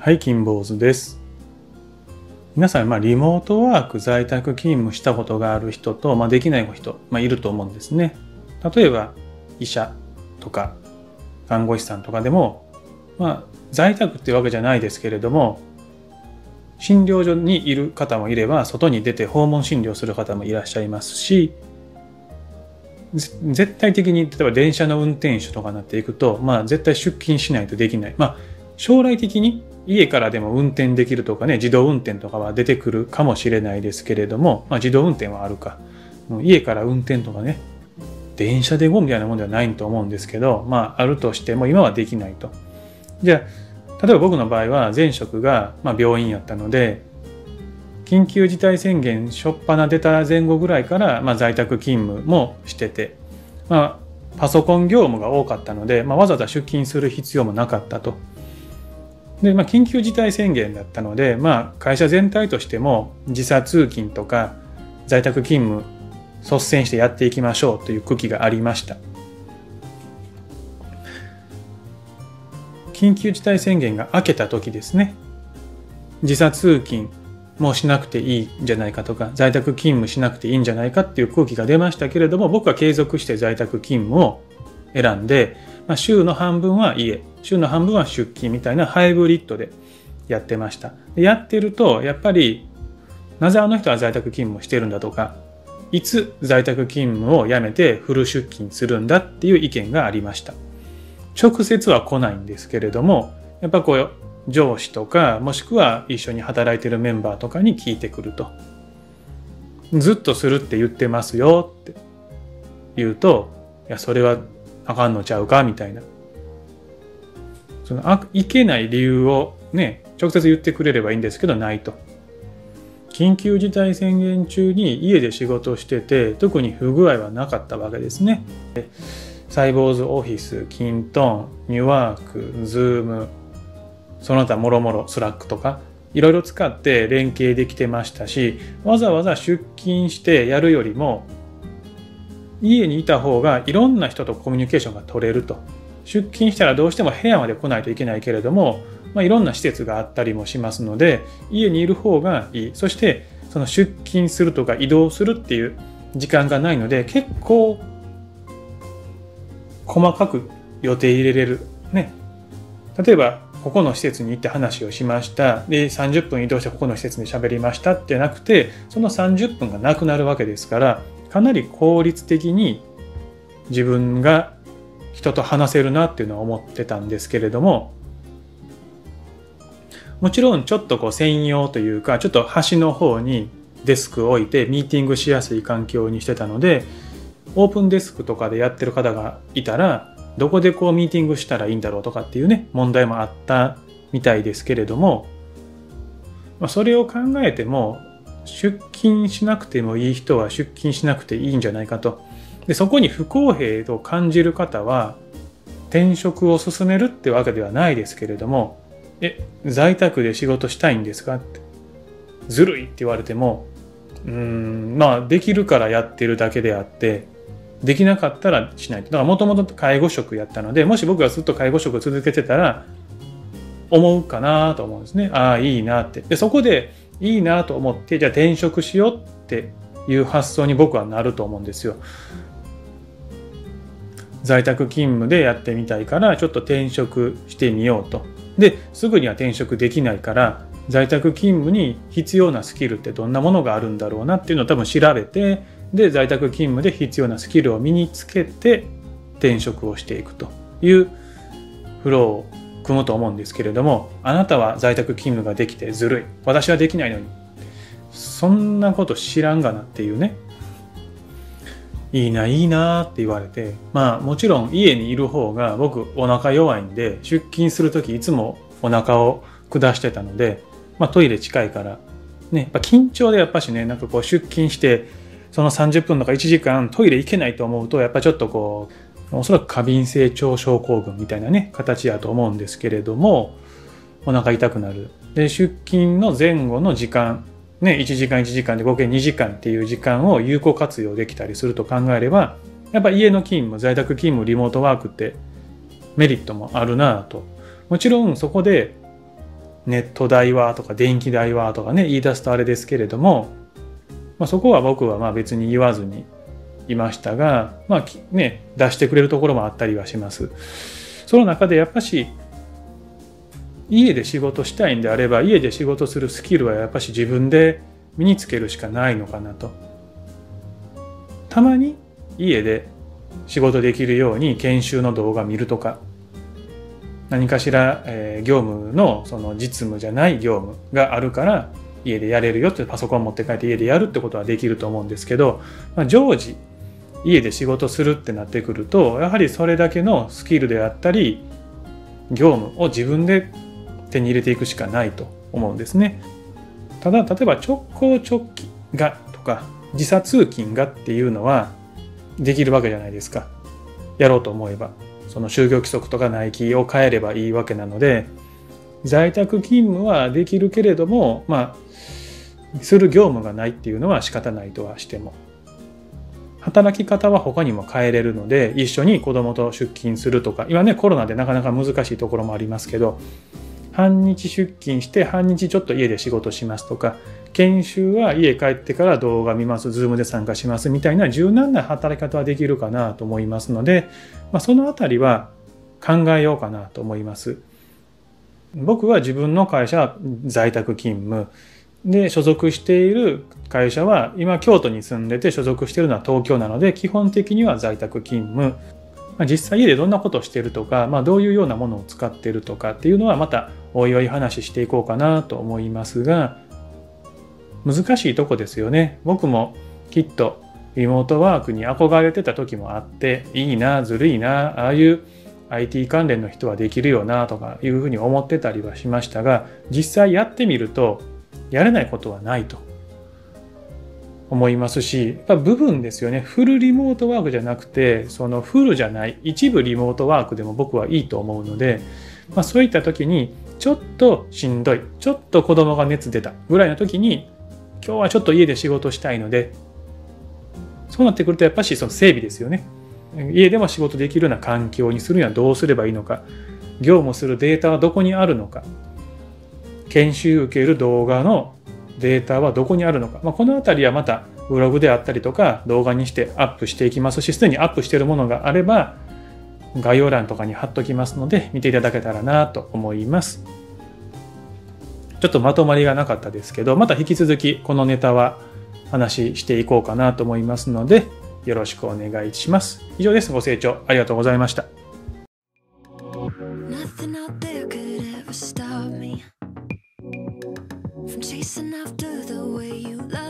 はい、金坊主です。皆さん、リモートワーク、在宅勤務したことがある人と、できない人、いると思うんですね。例えば、医者とか、看護師さんとかでも、在宅っていうわけじゃないですけれども、診療所にいる方もいれば、外に出て訪問診療する方もいらっしゃいますし、絶対的に、例えば電車の運転手とかになっていくと、絶対出勤しないとできない。将来的に家からでも運転できるとかね、自動運転とかは出てくるかもしれないですけれども、自動運転はあるか。家から運転とかね、電車で GO みたいなもんではないと思うんですけど、あるとしても今はできないと。じゃあ、例えば僕の場合は前職が病院やったので、緊急事態宣言初っ端出た前後ぐらいから在宅勤務もしてて、パソコン業務が多かったので、わざわざ出勤する必要もなかったと。で、緊急事態宣言だったので、会社全体としても時差通勤とか在宅勤務率先してやっていきましょうという空気がありました。緊急事態宣言が明けた時ですね、時差通勤もうしなくていいんじゃないかとか、在宅勤務しなくていいんじゃないかっていう空気が出ましたけれども、僕は継続して在宅勤務を選んで、週の半分は家、週の半分は出勤みたいなハイブリッドでやってました。でやってると、やっぱりなぜあの人は在宅勤務をしてるんだとか、いつ在宅勤務をやめてフル出勤するんだっていう意見がありました。直接は来ないんですけれども、やっぱ上司とか、もしくは一緒に働いてるメンバーとかに聞いてくると。ずっとするって言ってますよって言うと、いや、それはあかんのちゃうかみたいな。いけない理由をね、直接言ってくれればいいんですけど、ないと。緊急事態宣言中に家で仕事してて、特に不具合はなかったわけですね。サイボーズオフィス、キントン、ニューワーク、ズーム、その他もろもろスラックとかいろいろ使って連携できてましたし、わざわざ出勤してやるよりも家にいた方がいろんな人とコミュニケーションが取れると。出勤したらどうしても部屋まで来ないといけないけれども、いろんな施設があったりもしますので、家にいる方がいい。そしてその出勤するとか移動するっていう時間がないので、結構細かく予定入れれるね。例えばここの施設に行って話をしました。で、30分移動してここの施設で喋りましたってなくて、その30分がなくなるわけですから、かなり効率的に自分が人と話せるなっていうのは思ってたんですけれども、もちろんちょっと専用というか、ちょっと端の方にデスクを置いてミーティングしやすい環境にしてたので、オープンデスクとかでやってる方がいたら、どこでミーティングしたらいいんだろうとかっていうね、問題もあったみたいですけれども、それを考えても出勤しなくてもいい人は出勤しなくていいんじゃないかと。で、そこに不公平と感じる方は転職を進めるってわけではないですけれども、在宅で仕事したいんですかって、ずるいって言われても、できるからやってるだけであって、できなかったらしない。だからもともと介護職やったので、もし僕がずっと介護職を続けてたら思うかなと思うんですね。ああ、いいなって。で、そこでいいなと思って、じゃあ転職しようっていう発想に僕はなると思うんですよ。在宅勤務でやってみたいからちょっと転職してみようと。で、すぐには転職できないから、在宅勤務に必要なスキルってどんなものがあるんだろうなっていうのを多分調べて、で、在宅勤務で必要なスキルを身につけて転職をしていくというフローを組むと思うんですけれども、あなたは在宅勤務ができてずるい、私はできないのに、そんなこと知らんがなっていうね、いいないいなって言われて、もちろん家にいる方が僕お腹弱いんで、出勤するときいつもお腹を下してたので、トイレ近いからね、緊張でやっぱしね、出勤してその30分とか1時間トイレ行けないと思うと、やっぱちょっとおそらく過敏性腸症候群みたいなね、形やと思うんですけれども、お腹痛くなる。で、出勤の前後の時間、1時間1時間で合計2時間っていう時間を有効活用できたりすると考えれば、やっぱ家の勤務、在宅勤務、リモートワークってメリットもあるなと。もちろんそこでネット代はとか電気代はとかね言い出すとあれですけれども、そこは僕は別に言わずにいましたが、出してくれるところもあったりはします。その中でやっぱし家で仕事したいんであれば、家で仕事するスキルはやっぱし自分で身につけるしかないのかなと。たまに家で仕事できるように研修の動画見るとか、何かしら、業務のその実務じゃない業務があるから家でやれるよって、パソコン持って帰って家でやるってことはできると思うんですけど、常時家で仕事するってなってくると、やはりそれだけのスキルであったり業務を自分で手に入れていくしかないと思うんですね。ただ例えば直行直帰がとか時差通勤がっていうのはできるわけじゃないですか。やろうと思えばその就業規則とか内規を変えればいいわけなので、在宅勤務はできるけれどもする業務がないっていうのは仕方ないとはしても、働き方は他にも変えれるので、一緒に子供と出勤するとか、今ねコロナでなかなか難しいところもありますけど、半日出勤して半日ちょっと家で仕事しますとか、研修は家帰ってから動画見ます、ズームで参加しますみたいな柔軟な働き方はできるかなと思いますので、そのあたりは考えようかなと思います。僕は自分の会社は在宅勤務で、所属している会社は今京都に住んでて所属しているのは東京なので、基本的には在宅勤務。実際家でどんなことをしているとか、どういうようなものを使っているとかっていうのはまたおいおい話していこうかなと思いますが、難しいとこですよね。僕もきっとリモートワークに憧れてた時もあって、いいな、ずるいな、ああいう IT 関連の人はできるよなとかいうふうに思ってたりはしましたが、実際やってみるとやれないことはないと思いますし、やっぱ部分ですよね。フルリモートワークじゃなくて、そのフルじゃない一部リモートワークでも僕はいいと思うので、そういった時にちょっとしんどい、ちょっと子供が熱出たぐらいの時に、今日はちょっと家で仕事したいので、そうなってくるとやっぱしその整備ですよね。家でも仕事できるような環境にするにはどうすればいいのか、業務するデータはどこにあるのか、研修受ける動画のデータはどこにあるのか、このあたりはまたブログであったりとか動画にしてアップしていきますし、すでにアップしているものがあれば概要欄とかに貼っときますので見ていただけたらなと思います。ちょっとまとまりがなかったですけど、また引き続きこのネタは話していこうかなと思いますので、よろしくお願いします。以上です。ご清聴ありがとうございました。Nothing out there could ever stop me from chasing after the way you love